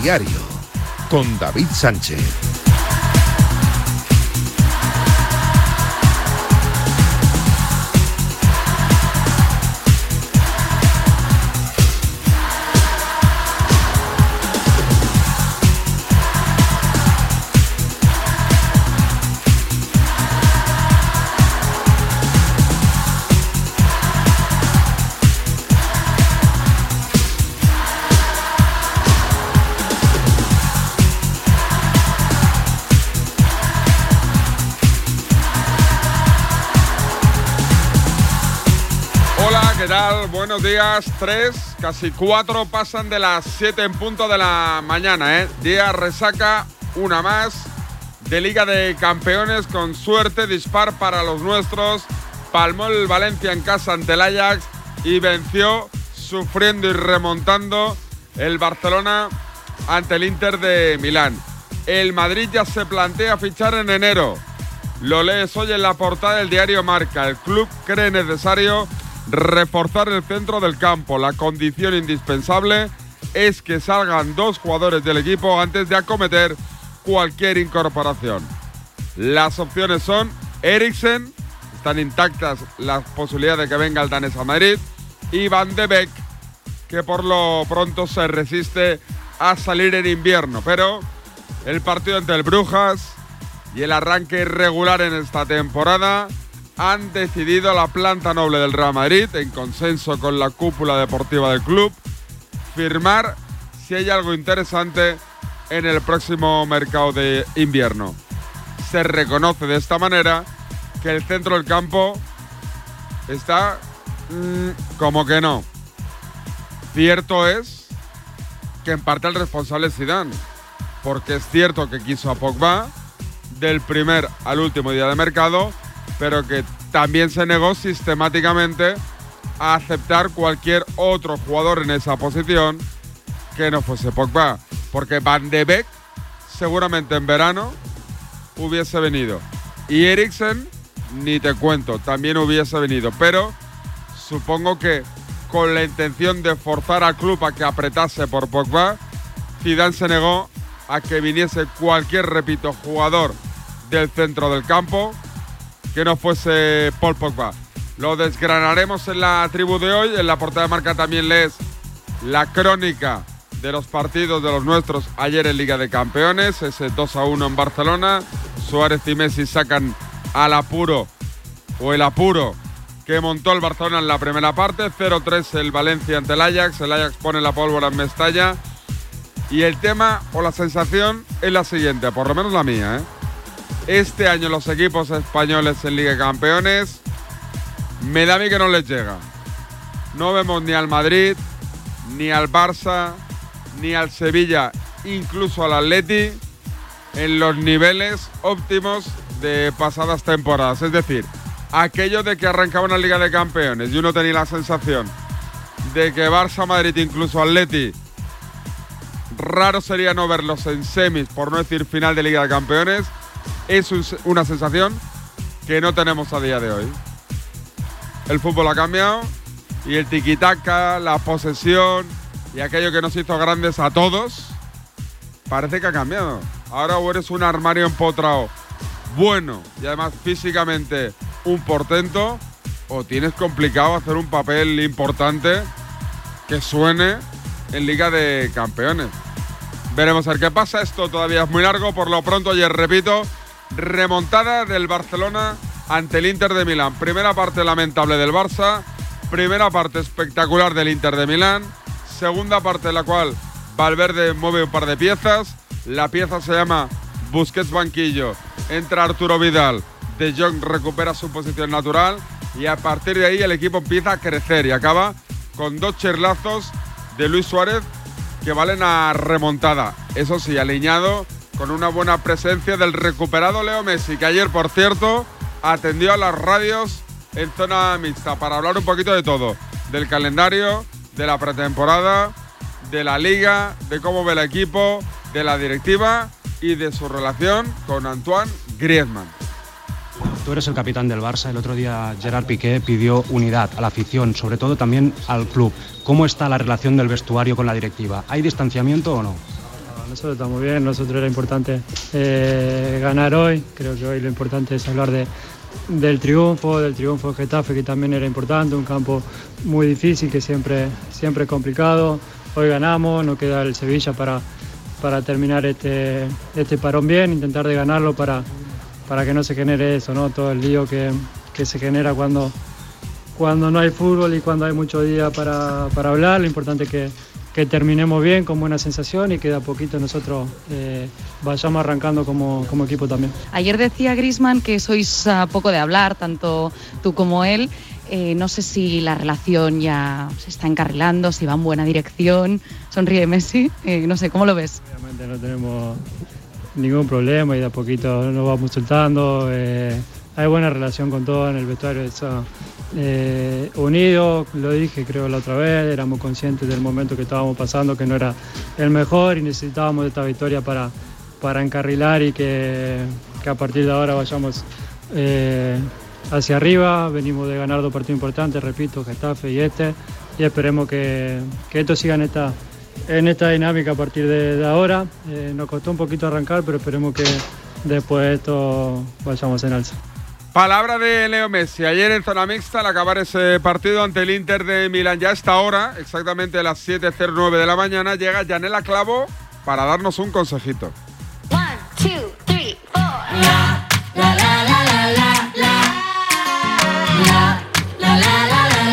Diario, con David Sánchez. ¿Qué tal? Buenos días. 3, casi 4 pasan de las 7 en punto de la mañana, Día resaca, una más, de Liga de Campeones, con suerte, dispar para los nuestros. Palmó el Valencia en casa ante el Ajax y venció, sufriendo y remontando, el Barcelona ante el Inter de Milán. El Madrid ya se plantea fichar en enero. Lo lees hoy en la portada del diario Marca. El club cree necesario reforzar el centro del campo. La condición indispensable es que salgan 2 jugadores del equipo antes de acometer cualquier incorporación. Las opciones son Eriksen, están intactas las posibilidades de que venga el danés a Madrid, y Van de Beek, que por lo pronto se resiste a salir en invierno, pero el partido entre el Brujas y el arranque irregular en esta temporada han decidido la planta noble del Real Madrid, en consenso con la cúpula deportiva del club, firmar si hay algo interesante en el próximo mercado de invierno. Se reconoce de esta manera que el centro del campo está como que no. Cierto es que en parte el responsable es Zidane, porque es cierto que quiso a Pogba del primer al último día de mercado, pero que también se negó sistemáticamente a aceptar cualquier otro jugador en esa posición que no fuese Pogba, porque Van de Beek seguramente en verano hubiese venido, y Eriksen ni te cuento, también hubiese venido, pero supongo que con la intención de forzar al club a que apretase por Pogba, Zidane se negó a que viniese cualquier, repito, jugador del centro del campo que no fuese Paul Pogba. Lo desgranaremos en la tribu de hoy. En la portada de Marca también lees la crónica de los partidos de los nuestros ayer en Liga de Campeones, ese 2-1 en Barcelona. Suárez y Messi sacan al apuro, o el apuro que montó el Barcelona en la primera parte. 0-3 el Valencia ante el Ajax pone la pólvora en Mestalla, y el tema o la sensación es la siguiente, por lo menos la mía, Este año los equipos españoles en Liga de Campeones me da a mí que no les llega. No vemos ni al Madrid, ni al Barça, ni al Sevilla, incluso al Atleti, en los niveles óptimos de pasadas temporadas. Es decir, aquello de que arrancaba una Liga de Campeones y uno tenía la sensación de que Barça, Madrid, incluso Atleti, raro sería no verlos en semis, por no decir final de Liga de Campeones. Es una sensación que no tenemos a día de hoy. El fútbol ha cambiado y el tiquitaca, la posesión y aquello que nos hizo grandes a todos, parece que ha cambiado. Ahora o eres un armario empotrado bueno y además físicamente un portento, o tienes complicado hacer un papel importante que suene en Liga de Campeones. Veremos a ver qué pasa. Esto todavía es muy largo. Por lo pronto, ayer, repito, remontada del Barcelona ante el Inter de Milán. Primera parte lamentable del Barça, primera parte espectacular del Inter de Milán, segunda parte en la cual Valverde mueve un par de piezas. La pieza se llama Busquets banquillo, entra Arturo Vidal, De Jong recupera su posición natural, y a partir de ahí el equipo empieza a crecer y acaba con 2 chirlazos de Luis Suárez que valen a remontada. Eso sí, alineado con una buena presencia del recuperado Leo Messi, que ayer, por cierto, atendió a las radios en zona mixta para hablar un poquito de todo, del calendario, de la pretemporada, de la Liga, de cómo ve el equipo, de la directiva y de su relación con Antoine Griezmann. Tú eres el capitán del Barça. El otro día Gerard Piqué pidió unidad a la afición, sobre todo también al club. ¿Cómo está la relación del vestuario con la directiva? ¿Hay distanciamiento o no? nosotros estamos bien, nosotros era importante ganar hoy. Creo que hoy lo importante es hablar del triunfo de Getafe, que también era importante, un campo muy difícil, que siempre es complicado. Hoy ganamos, nos queda el Sevilla para terminar este parón bien, intentar de ganarlo para que no se genere eso, ¿no? Todo el lío que se genera cuando no hay fútbol y cuando hay mucho día para hablar. Lo importante es que terminemos bien, con buena sensación, y que de a poquito nosotros vayamos arrancando como equipo también. Ayer decía Griezmann que sois poco de hablar, tanto tú como él. No sé si la relación ya se está encarrilando, si va en buena dirección. Sonríe Messi, no sé, ¿cómo lo ves? Obviamente no tenemos ningún problema y de a poquito nos vamos soltando. Hay buena relación con todos en el vestuario, unidos, lo dije creo la otra vez, éramos conscientes del momento que estábamos pasando, que no era el mejor y necesitábamos esta victoria para encarrilar y que a partir de ahora vayamos hacia arriba. Venimos de ganar 2 partidos importantes, repito, Getafe y esperemos que esto siga en esta dinámica a partir de ahora. Nos costó un poquito arrancar, pero esperemos que después de esto vayamos en alza. Palabra de Leo Messi. Ayer en zona mixta, al acabar ese partido ante el Inter de Milán, ya a esta hora, exactamente a las 7:09 de la mañana, llega Yanela Clavo para darnos un consejito. 1, 2, 3, 4. La, la, la, la, la, la, la. La, la, la, la, la,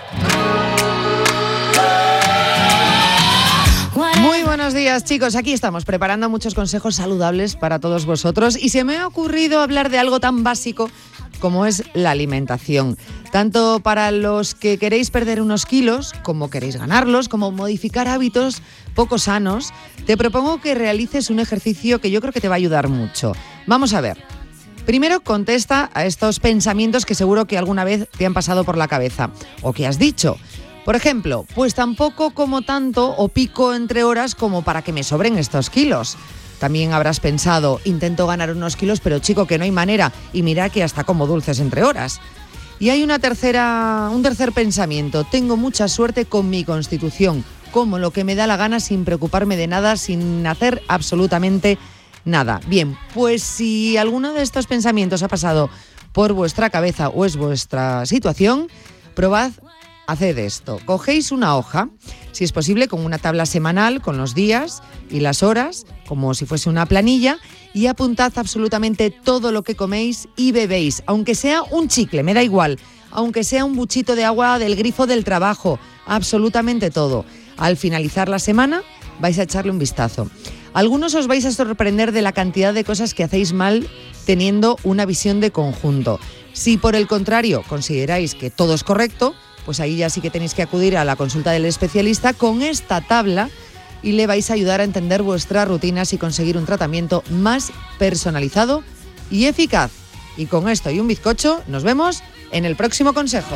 la. Muy buenos días, chicos. Aquí estamos preparando muchos consejos saludables para todos vosotros y se me ha ocurrido hablar de algo tan básico como es la alimentación. Tanto para los que queréis perder unos kilos, como queréis ganarlos, como modificar hábitos poco sanos, te propongo que realices un ejercicio que yo creo que te va a ayudar mucho. Vamos a ver. Primero, contesta a estos pensamientos que seguro que alguna vez te han pasado por la cabeza o que has dicho. Por ejemplo, pues tampoco como tanto o pico entre horas como para que me sobren estos kilos. También habrás pensado, intento ganar unos kilos, pero chico, que no hay manera, y mira que hasta como dulces entre horas. Y hay un tercer pensamiento, tengo mucha suerte con mi constitución, como lo que me da la gana sin preocuparme de nada, sin hacer absolutamente nada. Bien, pues si alguno de estos pensamientos ha pasado por vuestra cabeza o es vuestra situación, probad. Haced esto, cogéis una hoja, si es posible con una tabla semanal, con los días y las horas, como si fuese una planilla, y apuntad absolutamente todo lo que coméis y bebéis, aunque sea un chicle, me da igual, aunque sea un buchito de agua del grifo del trabajo, absolutamente todo. Al finalizar la semana vais a echarle un vistazo. Algunos os vais a sorprender de la cantidad de cosas que hacéis mal teniendo una visión de conjunto. Si por el contrario consideráis que todo es correcto, pues ahí ya sí que tenéis que acudir a la consulta del especialista con esta tabla y le vais a ayudar a entender vuestras rutinas y conseguir un tratamiento más personalizado y eficaz. Y con esto y un bizcocho, nos vemos en el próximo consejo.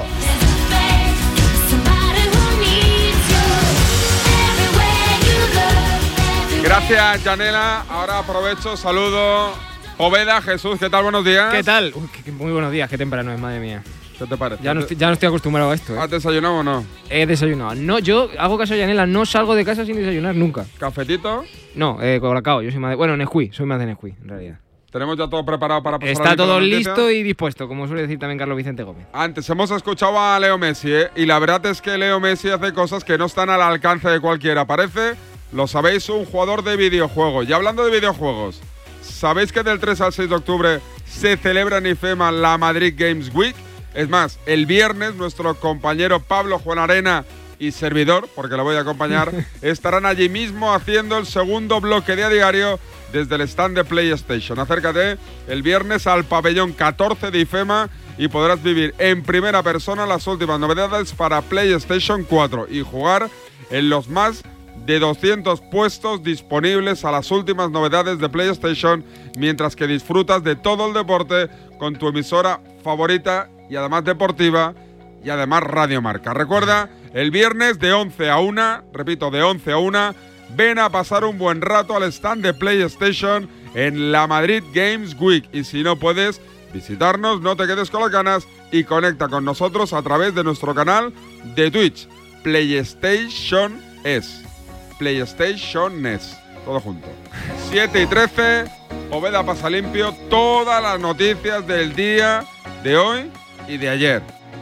Gracias, Yanela. Ahora aprovecho, saludo. Poveda, Jesús, ¿qué tal? Buenos días. ¿Qué tal? Muy buenos días, qué temprano es, madre mía. ¿Qué te parece? Ya no estoy acostumbrado a esto. ¿Has desayunado o no? He desayunado. No, yo hago caso a Yanela, no salgo de casa sin desayunar nunca. ¿Cafetito? No, Colacao, yo soy más de... Bueno, Nesquí, soy más de Nesquí, en realidad. Tenemos ya todo preparado para pasar. Está todo listo y dispuesto, como suele decir también Carlos Vicente Gómez. Antes hemos escuchado a Leo Messi, y la verdad es que Leo Messi hace cosas que no están al alcance de cualquiera. Parece, lo sabéis, un jugador de videojuegos. Y hablando de videojuegos, ¿sabéis que del 3 al 6 de octubre se celebra en IFEMA la Madrid Games Week? Es más, el viernes nuestro compañero Pablo Juan Arena y servidor, porque lo voy a acompañar, estarán allí mismo haciendo el segundo bloque de A Diario desde el stand de PlayStation. Acércate el viernes al pabellón 14 de IFEMA y podrás vivir en primera persona las últimas novedades para PlayStation 4 y jugar en los más de 200 puestos disponibles a las últimas novedades de PlayStation, mientras que disfrutas de todo el deporte con tu emisora favorita y además deportiva y además Radio Marca. Recuerda, el viernes de 11 a 1, repito, de 11 a 1, ven a pasar un buen rato al stand de PlayStation en la Madrid Games Week. Y si no puedes visitarnos, no te quedes con las ganas y conecta con nosotros a través de nuestro canal de Twitch, PlayStation NES. todo junto. 7:13, Poveda pasa limpio todas las noticias del día de hoy y de ayer.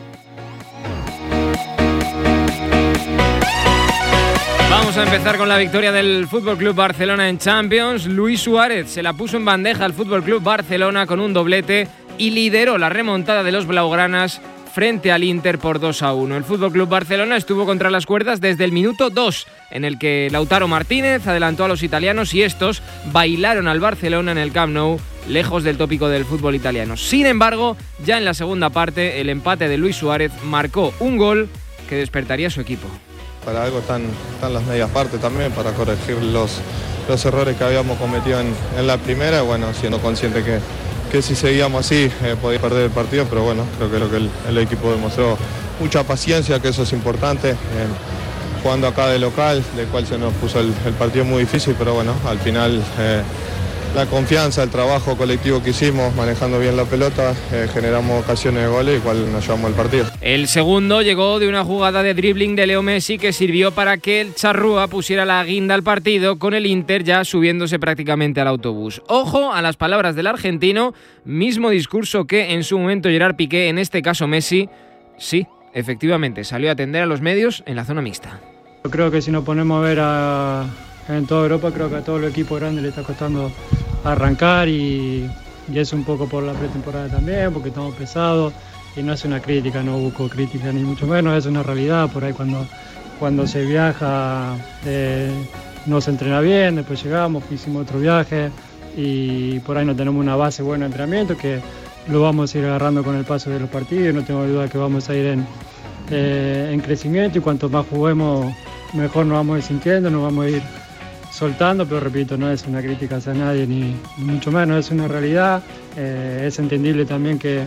Vamos a empezar con la victoria del Fútbol Club Barcelona en Champions. Luis Suárez se la puso en bandeja al Fútbol Club Barcelona con un doblete y lideró la remontada de los blaugranas frente al Inter por 2-1. El Fútbol Club Barcelona estuvo contra las cuerdas desde el minuto 2, en el que Lautaro Martínez adelantó a los italianos y estos bailaron al Barcelona en el Camp Nou, lejos del tópico del fútbol italiano. Sin embargo, ya en la segunda parte, el empate de Luis Suárez marcó un gol que despertaría a su equipo. Para algo están las medias partes también, para corregir los errores que habíamos cometido en la primera, bueno, siendo consciente que si seguíamos así podía perder el partido, pero bueno, creo que el equipo demostró mucha paciencia, que eso es importante, jugando acá de local, del cual se nos puso el partido muy difícil, pero bueno, al final la confianza, el trabajo colectivo que hicimos, manejando bien la pelota, generamos ocasiones de goles y cual nos llevamos el partido. El segundo llegó de una jugada de dribbling de Leo Messi que sirvió para que el charrúa pusiera la guinda al partido, con el Inter ya subiéndose prácticamente al autobús. Ojo a las palabras del argentino, mismo discurso que en su momento Gerard Piqué, en este caso Messi. Sí, efectivamente, salió a atender a los medios en la zona mixta. Yo creo que si nos ponemos a ver en toda Europa, creo que a todos los equipos grandes le está costando arrancar y es un poco por la pretemporada también, porque estamos pesados y no es una crítica, no busco crítica ni mucho menos, es una realidad. Por ahí cuando se viaja no se entrena bien, después llegamos, hicimos otro viaje y por ahí no tenemos una base buena de entrenamiento que lo vamos a ir agarrando con el paso de los partidos. No tengo duda que vamos a ir en crecimiento y cuanto más juguemos mejor nos vamos a ir sintiendo, nos vamos a ir soltando, pero repito, no es una crítica hacia nadie ni mucho menos, es una realidad. Es entendible también que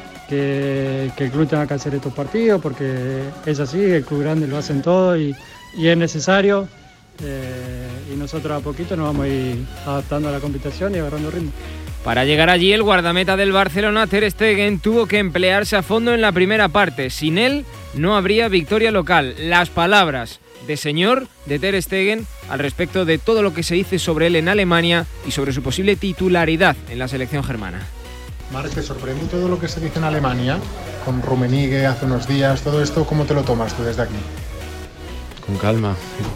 el club tenga que hacer estos partidos porque es así, el club grande lo hacen todo y es necesario, y nosotros a poquito nos vamos a ir adaptando a la competición y agarrando ritmo. Para llegar allí, el guardameta del Barcelona, Ter Stegen, tuvo que emplearse a fondo en la primera parte. Sin él no habría victoria local. Las palabras de señor de Ter Stegen al respecto de todo lo que se dice sobre él en Alemania y sobre su posible titularidad en la selección germana. Marc, ¿te sorprende todo lo que se dice en Alemania? Con Rummenigge hace unos días, todo esto, ¿cómo te lo tomas tú desde aquí? Con calma.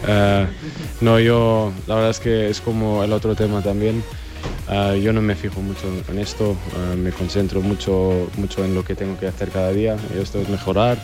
No, yo la verdad es que es como el otro tema también. Yo no me fijo mucho en esto, me concentro mucho en lo que tengo que hacer cada día. Esto es mejorar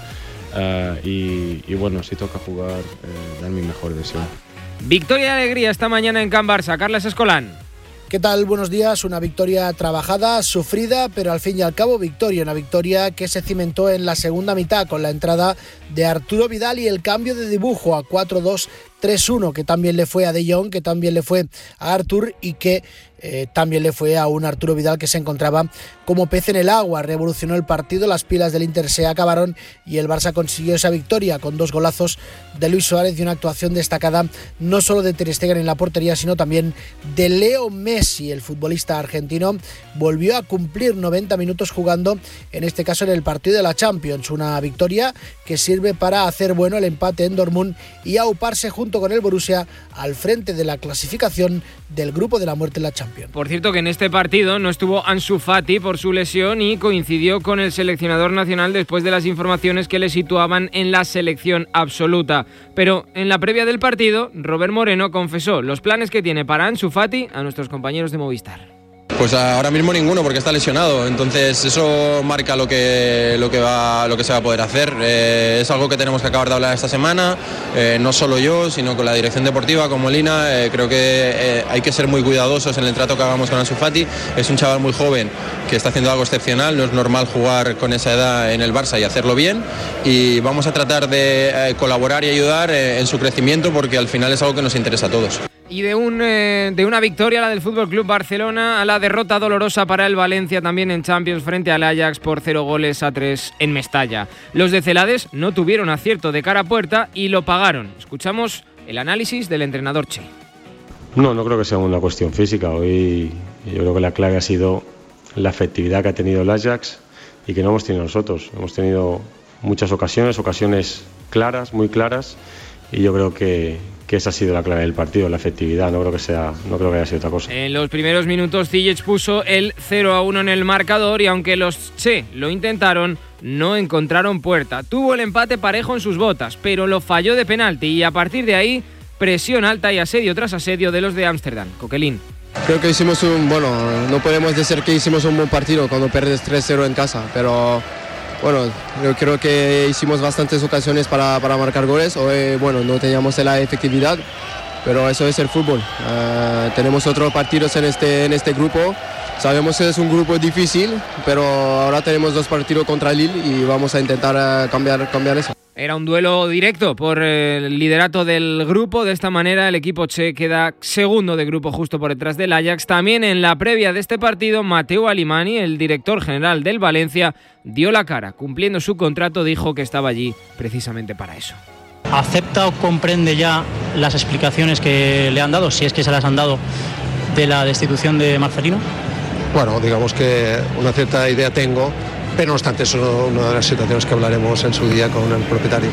y bueno, si toca jugar, dar mi mejor versión. Victoria y alegría esta mañana en Can Barça. Carles Escolán. ¿Qué tal? Buenos días. Una victoria trabajada, sufrida, pero al fin y al cabo victoria. Una victoria que se cimentó en la segunda mitad con la entrada de Arturo Vidal y el cambio de dibujo a 4-2-3-1, que también le fue a De Jong, que también le fue a Artur y que también le fue a un Arturo Vidal que se encontraba como pez en el agua. Revolucionó el partido, las pilas del Inter se acabaron y el Barça consiguió esa victoria con 2 golazos de Luis Suárez y una actuación destacada no solo de Ter Stegen en la portería, sino también de Leo Messi. El futbolista argentino volvió a cumplir 90 minutos jugando, en este caso en el partido de la Champions. Una victoria que sirve para hacer bueno el empate en Dortmund y auparse junto con el Borussia al frente de la clasificación del grupo de la muerte en la Champions. Por cierto que en este partido no estuvo Ansu Fati por su lesión y coincidió con el seleccionador nacional después de las informaciones que le situaban en la selección absoluta. Pero en la previa del partido, Robert Moreno confesó los planes que tiene para Ansu Fati a nuestros compañeros de Movistar. Pues ahora mismo ninguno, porque está lesionado, entonces eso marca lo que se va a poder hacer. Es algo que tenemos que acabar de hablar esta semana, no solo yo, sino con la dirección deportiva, con Molina. Creo que hay que ser muy cuidadosos en el trato que hagamos con Ansu Fati. Es un chaval muy joven que está haciendo algo excepcional, no es normal jugar con esa edad en el Barça y hacerlo bien, y vamos a tratar de colaborar y ayudar en su crecimiento, porque al final es algo que nos interesa a todos. Y de una victoria, la del Fútbol Club Barcelona, a la derrota dolorosa para el Valencia también en Champions frente al Ajax por 0-3 en Mestalla. Los de Celades no tuvieron acierto de cara a puerta y lo pagaron. Escuchamos el análisis del entrenador Che. No creo que sea una cuestión física. Hoy yo creo que la clave ha sido la efectividad que ha tenido el Ajax y que no hemos tenido nosotros. Hemos tenido muchas ocasiones claras, muy claras, y yo creo que esa ha sido la clave del partido, la efectividad. No creo que haya sido otra cosa. En los primeros minutos Ziyech puso el 0-1 en el marcador y aunque los Che lo intentaron, no encontraron puerta. Tuvo el empate parejo en sus botas, pero lo falló de penalti y a partir de ahí presión alta y asedio tras asedio de los de Ámsterdam. Coquelin. Creo que no podemos decir que hicimos un buen partido cuando pierdes 3-0 en casa, pero bueno, yo creo que hicimos bastantes ocasiones para marcar goles. Hoy, no teníamos la efectividad, pero eso es el fútbol. Tenemos otros partidos en este grupo. Sabemos que es un grupo difícil, pero ahora tenemos 2 partidos contra Lille y vamos a intentar cambiar eso. Era un duelo directo por el liderato del grupo. De esta manera el equipo Che queda segundo de grupo justo por detrás del Ajax. También en la previa de este partido, Mateu Alimani, el director general del Valencia, dio la cara. Cumpliendo su contrato, dijo que estaba allí precisamente para eso. ¿Acepta o comprende ya las explicaciones que le han dado, si es que se las han dado, de la destitución de Marcelino? Bueno, digamos que una cierta idea tengo, pero no obstante, eso es una de las situaciones que hablaremos en su día con el propietario.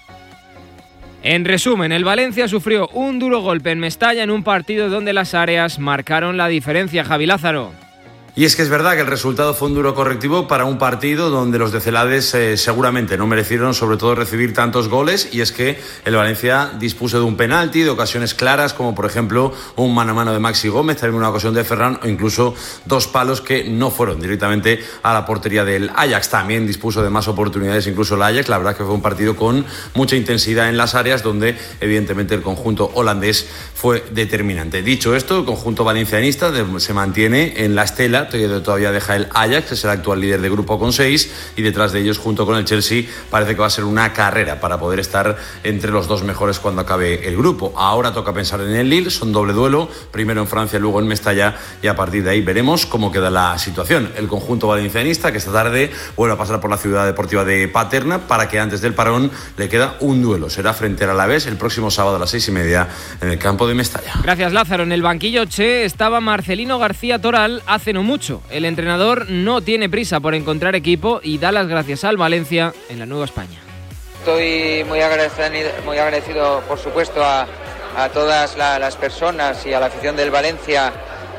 En resumen, el Valencia sufrió un duro golpe en Mestalla en un partido donde las áreas marcaron la diferencia. Javi Lázaro. Y es que es verdad que el resultado fue un duro correctivo para un partido donde los de Celades seguramente no merecieron sobre todo recibir tantos goles, y es que el Valencia dispuso de un penalti, de ocasiones claras como por ejemplo un mano a mano de Maxi Gómez, también una ocasión de Ferran o incluso 2 palos que no fueron directamente a la portería del Ajax. También dispuso de más oportunidades incluso el Ajax. La verdad que fue un partido con mucha intensidad en las áreas donde evidentemente el conjunto holandés fue determinante. Dicho esto, el conjunto valencianista se mantiene en la estela. Todavía deja el Ajax, que es el actual líder de grupo con 6, y detrás de ellos, junto con el Chelsea, parece que va a ser una carrera para poder estar entre los 2 mejores cuando acabe el grupo. Ahora toca pensar en el Lille, son doble duelo, primero en Francia, luego en Mestalla, y a partir de ahí veremos cómo queda la situación. El conjunto valencianista, que esta tarde vuelve a pasar por la ciudad deportiva de Paterna, para que antes del parón le queda un duelo. Será frente al Alavés el próximo sábado a las 6:30 en el campo de Mestalla. Gracias, Lázaro. En el banquillo Che estaba Marcelino García Toral hace no mucho. El entrenador no tiene prisa por encontrar equipo y da las gracias al Valencia en la Nueva España. Estoy muy agradecido, por supuesto, a todas las personas y a la afición del Valencia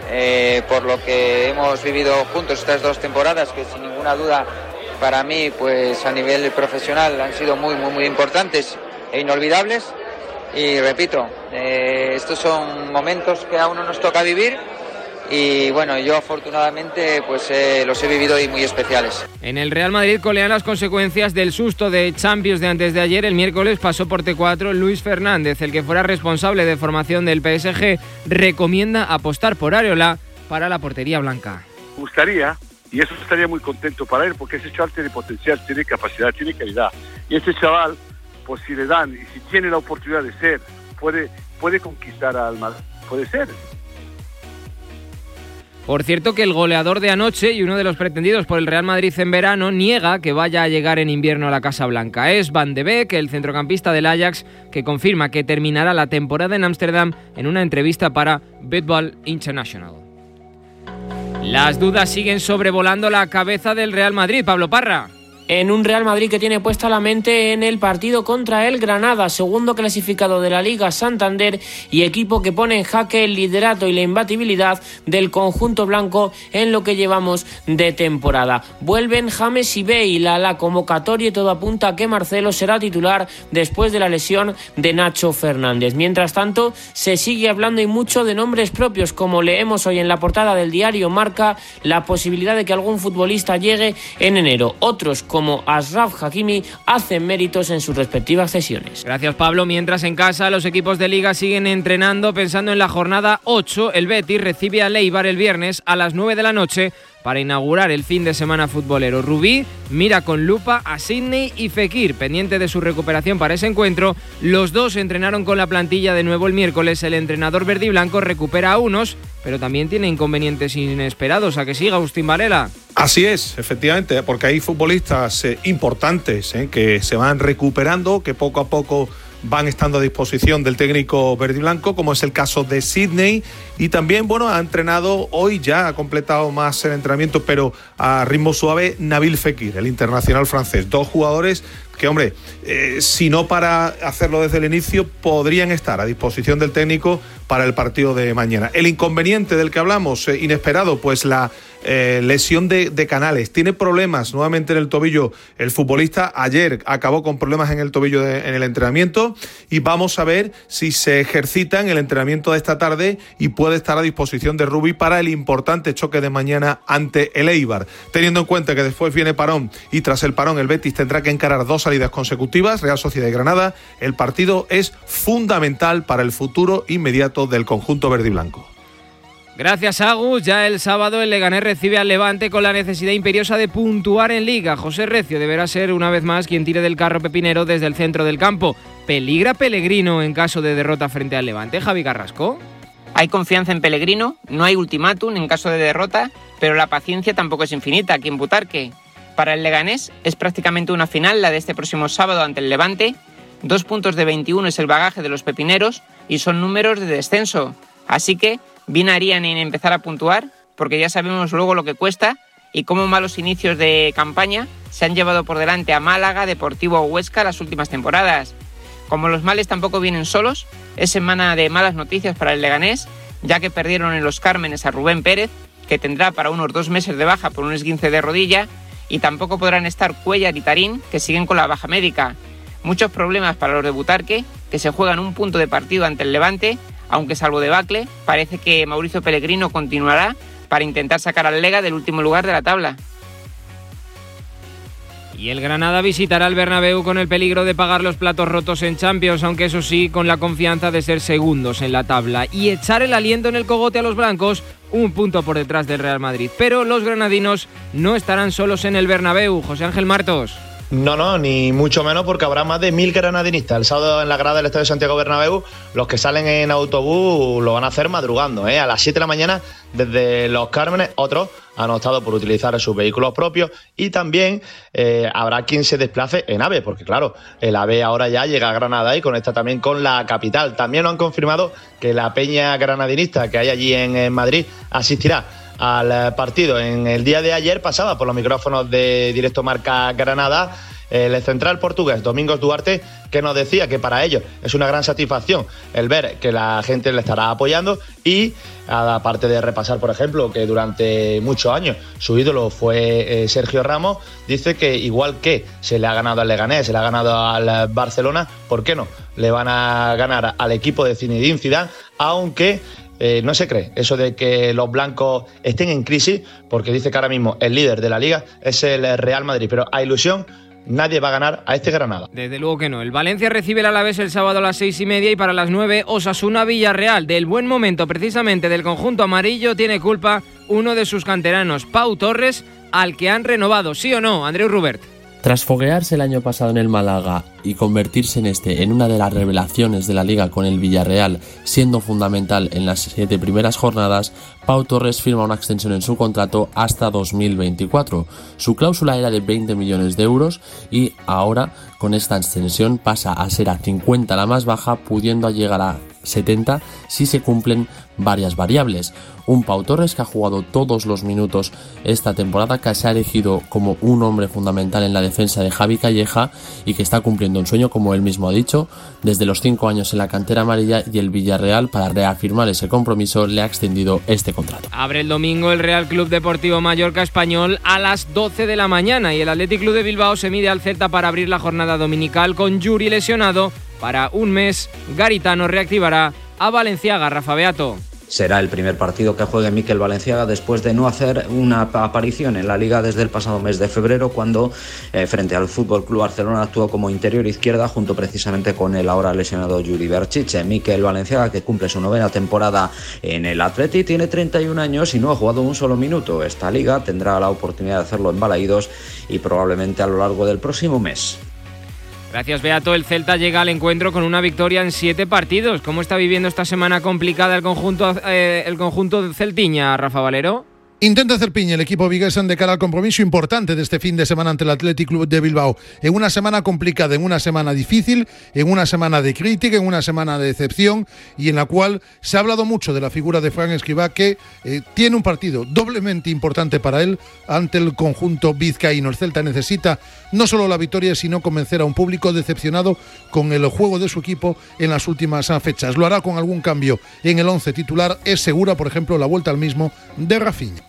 por lo que hemos vivido juntos estas 2 temporadas, que sin ninguna duda para mí, pues a nivel profesional, han sido muy importantes e inolvidables. Y repito, estos son momentos que a uno nos toca vivir. Y bueno, yo afortunadamente pues los he vivido y muy especiales. En el Real Madrid colean las consecuencias del susto de Champions de antes de ayer. El miércoles pasó por T4 Luis Fernández, el que fuera responsable de formación del PSG, recomienda apostar por Areola para la portería blanca. Me gustaría, y eso estaría muy contento para él, porque ese chaval tiene potencial, tiene capacidad, tiene calidad. Y ese chaval, pues si le dan, y si tiene la oportunidad de ser, puede conquistar al Madrid, puede ser. Por cierto que el goleador de anoche y uno de los pretendidos por el Real Madrid en verano niega que vaya a llegar en invierno a la Casa Blanca. Es Van de Beek, el centrocampista del Ajax, que confirma que terminará la temporada en Ámsterdam en una entrevista para Football International. Las dudas siguen sobrevolando la cabeza del Real Madrid. Pablo Parra. En un Real Madrid que tiene puesta la mente en el partido contra el Granada, segundo clasificado de la Liga Santander, y equipo que pone en jaque el liderato y la imbatibilidad del conjunto blanco en lo que llevamos de temporada. Vuelven James y Bale a la convocatoria y todo apunta a que Marcelo será titular después de la lesión de Nacho Fernández. Mientras tanto, se sigue hablando y mucho de nombres propios, como leemos hoy en la portada del diario Marca, la posibilidad de que algún futbolista llegue en enero. Otros, como Ashraf Hakimi, hacen méritos en sus respectivas sesiones. Gracias, Pablo. Mientras en casa los equipos de Liga siguen entrenando pensando en la jornada 8. El Betis recibe a Leibar el viernes a las 9 de la noche para inaugurar el fin de semana futbolero. Rubí mira con lupa a Sidney y Fekir, pendiente de su recuperación para ese encuentro. Los dos entrenaron con la plantilla de nuevo el miércoles. El entrenador verde y blanco recupera a unos, pero también tiene inconvenientes inesperados. ¿A que siga, Agustín Varela? Así es, efectivamente, porque hay futbolistas importantes que se van recuperando, que poco a poco van estando a disposición del técnico verde y blanco, como es el caso de Sydney, y también, bueno, ha entrenado hoy, ya ha completado más el entrenamiento, pero a ritmo suave, Nabil Fekir, el internacional francés. Dos jugadores que, hombre, si no para hacerlo desde el inicio, podrían estar a disposición del técnico para el partido de mañana. El inconveniente del que hablamos, inesperado, pues la lesión de Canales. Tiene problemas nuevamente en el tobillo el futbolista. Ayer acabó con problemas en el tobillo en el entrenamiento, y vamos a ver si se ejercita en el entrenamiento de esta tarde y puede estar a disposición de Rubi para el importante choque de mañana ante el Eibar. Teniendo en cuenta que después viene parón, y tras el parón el Betis tendrá que encarar 2 salidas consecutivas, Real Sociedad y Granada, el partido es fundamental para el futuro inmediato del conjunto verde y blanco. Gracias, Agus. Ya el sábado el Leganés recibe al Levante con la necesidad imperiosa de puntuar en Liga. José Recio deberá ser una vez más quien tire del carro pepinero desde el centro del campo. ¿Peligra Pellegrino en caso de derrota frente al Levante, Javi Carrasco? Hay confianza en Pellegrino, no hay ultimátum en caso de derrota, pero la paciencia tampoco es infinita aquí en Butarque. Para el Leganés es prácticamente una final la de este próximo sábado ante el Levante. 2 puntos de 21 es el bagaje de los pepineros y son números de descenso. Así que bien harían en empezar a puntuar, porque ya sabemos luego lo que cuesta y cómo malos inicios de campaña se han llevado por delante a Málaga, Deportivo o Huesca las últimas temporadas. Como los males tampoco vienen solos, es semana de malas noticias para el Leganés, ya que perdieron en Los Cármenes a Rubén Pérez, que tendrá para unos 2 meses de baja por un esguince de rodilla, y tampoco podrán estar Cuéllar y Tarín, que siguen con la baja médica. Muchos problemas para los de Butarque, que se juegan un punto de partido ante el Levante, aunque salvo debacle, parece que Mauricio Pellegrino continuará para intentar sacar al Lega del último lugar de la tabla. Y el Granada visitará el Bernabéu con el peligro de pagar los platos rotos en Champions, aunque eso sí, con la confianza de ser segundos en la tabla y echar el aliento en el cogote a los blancos, 1 punto por detrás del Real Madrid. Pero los granadinos no estarán solos en el Bernabéu. José Ángel Martos. No, ni mucho menos, porque habrá más de 1.000 granadinistas el sábado en la grada del Estadio Santiago Bernabéu. Los que salen en autobús lo van a hacer madrugando, a las 7 de la mañana desde Los Cármenes. Otros han optado por utilizar sus vehículos propios, y también habrá quien se desplace en AVE, porque claro, el AVE ahora ya llega a Granada y conecta también con la capital. También nos han confirmado que la peña granadinista que hay allí en Madrid asistirá al partido. En el día de ayer pasaba por los micrófonos de Directo Marca Granada el central portugués Domingos Duarte, que nos decía que para ellos es una gran satisfacción el ver que la gente le estará apoyando, y aparte de repasar, por ejemplo, que durante muchos años su ídolo fue Sergio Ramos, dice que igual que se le ha ganado al Leganés, se le ha ganado al Barcelona, ¿por qué no? Le van a ganar al equipo de Zinedine Zidane, aunque no se cree eso de que los blancos estén en crisis, porque dice que ahora mismo el líder de la Liga es el Real Madrid, pero a ilusión nadie va a ganar a este Granada. Desde luego que no. El Valencia recibe el Alavés el sábado a las 6:30, y para las 9 Osasuna Villarreal. Del buen momento precisamente del conjunto amarillo tiene culpa uno de sus canteranos, Pau Torres, al que han renovado, ¿sí o no, Andreu Rubert? Tras foguearse el año pasado en el Málaga y convertirse en una de las revelaciones de la Liga con el Villarreal, siendo fundamental en las 7 primeras jornadas, Pau Torres firma una extensión en su contrato hasta 2024. Su cláusula era de 20 millones de euros y ahora con esta extensión pasa a ser a 50 la más baja, pudiendo llegar a 70 si se cumplen varias variables. Un Pau Torres que ha jugado todos los minutos esta temporada, que se ha elegido como un hombre fundamental en la defensa de Javi Calleja y que está cumpliendo un sueño, como él mismo ha dicho, desde los 5 años en la cantera amarilla, y el Villarreal, para reafirmar ese compromiso, le ha extendido este contrato. Abre el domingo el Real Club Deportivo Mallorca Español a las 12 de la mañana y el Athletic Club de Bilbao se mide al Celta para abrir la jornada dominical con Yuri lesionado para un mes. Garitano reactivará a Valenciaga. Rafa Beato. Será el primer partido que juegue Mikel Valenciaga después de no hacer una aparición en la Liga desde el pasado mes de febrero, cuando frente al FC Barcelona actuó como interior izquierda junto precisamente con el ahora lesionado Yuri Berchiche. Mikel Valenciaga, que cumple su 9ª temporada en el Atleti, tiene 31 años y no ha jugado un solo minuto. Esta Liga tendrá la oportunidad de hacerlo en Balaídos y probablemente a lo largo del próximo mes. Gracias, Beato. El Celta llega al encuentro con una victoria en 7 partidos. ¿Cómo está viviendo esta semana complicada el conjunto celtiña, Rafa Valero? Intenta hacer piña el equipo viguesan de cara al compromiso importante de este fin de semana ante el Athletic Club de Bilbao. En una semana complicada, en una semana difícil, en una semana de crítica, en una semana de decepción y en la cual se ha hablado mucho de la figura de Fran Escribá, que tiene un partido doblemente importante para él ante el conjunto vizcaíno. El Celta necesita no solo la victoria, sino convencer a un público decepcionado con el juego de su equipo en las últimas fechas. Lo hará con algún cambio en el 11 titular. Es segura, por ejemplo, la vuelta al mismo de Rafinha.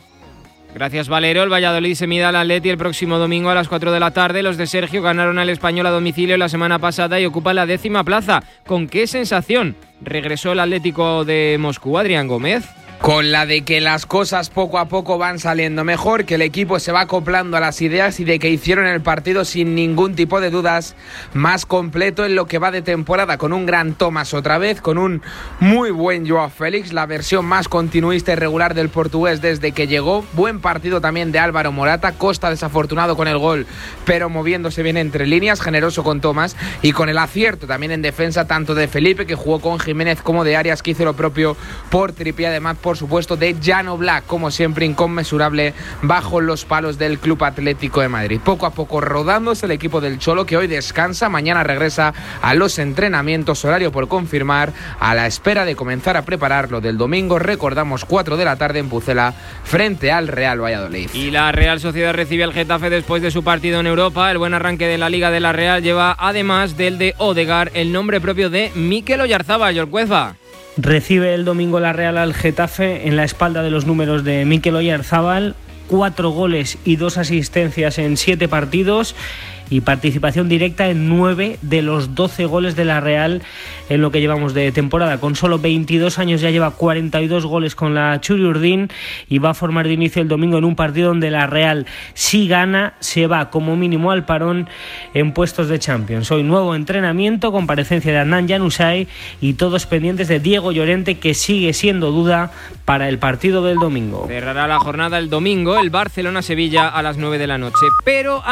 Gracias, Valero. El Valladolid se mide al Atleti el próximo domingo a las 4 de la tarde. Los de Sergio ganaron al Español a domicilio la semana pasada y ocupan la 10ª plaza. ¿Con qué sensación regresó el Atlético de Moscú, Adrián Gómez? Con la de que las cosas poco a poco van saliendo mejor, que el equipo se va acoplando a las ideas y de que hicieron el partido sin ningún tipo de dudas más completo en lo que va de temporada, con un gran Tomás otra vez, con un muy buen Joao Félix, la versión más continuista y regular del portugués desde que llegó. Buen partido también de Álvaro Morata, Costa desafortunado con el gol, pero moviéndose bien entre líneas, generoso con Tomás y con el acierto también en defensa tanto de Felipe, que jugó con Jiménez, como de Arias, que hizo lo propio por Trippier, además por supuesto de Jan Oblak, como siempre inconmensurable bajo los palos del Club Atlético de Madrid. Poco a poco rodándose el equipo del Cholo, que hoy descansa, mañana regresa a los entrenamientos, horario por confirmar, a la espera de comenzar a preparar lo del domingo. Recordamos, 4 de la tarde en Pucela frente al Real Valladolid. Y la Real Sociedad recibe al Getafe después de su partido en Europa. El buen arranque de la Liga de la Real lleva, además del de Odegaard, el nombre propio de Mikel Oyarzabal. Jorcuezba. Recibe el domingo la Real al Getafe en la espalda de los números de Mikel Oyarzabal, 4 goles y 2 asistencias en 7 partidos y participación directa en 9 de los 12 goles de la Real en lo que llevamos de temporada. Con solo 22 años ya lleva 42 goles con la Churiurdin y va a formar de inicio el domingo en un partido donde la Real, si gana, se va como mínimo al parón en puestos de Champions. Hoy nuevo entrenamiento, comparecencia de Adnan Januzaj y todos pendientes de Diego Llorente, que sigue siendo duda para el partido del domingo. Cerrará la jornada el domingo el Barcelona-Sevilla a las 9 de la noche. Pero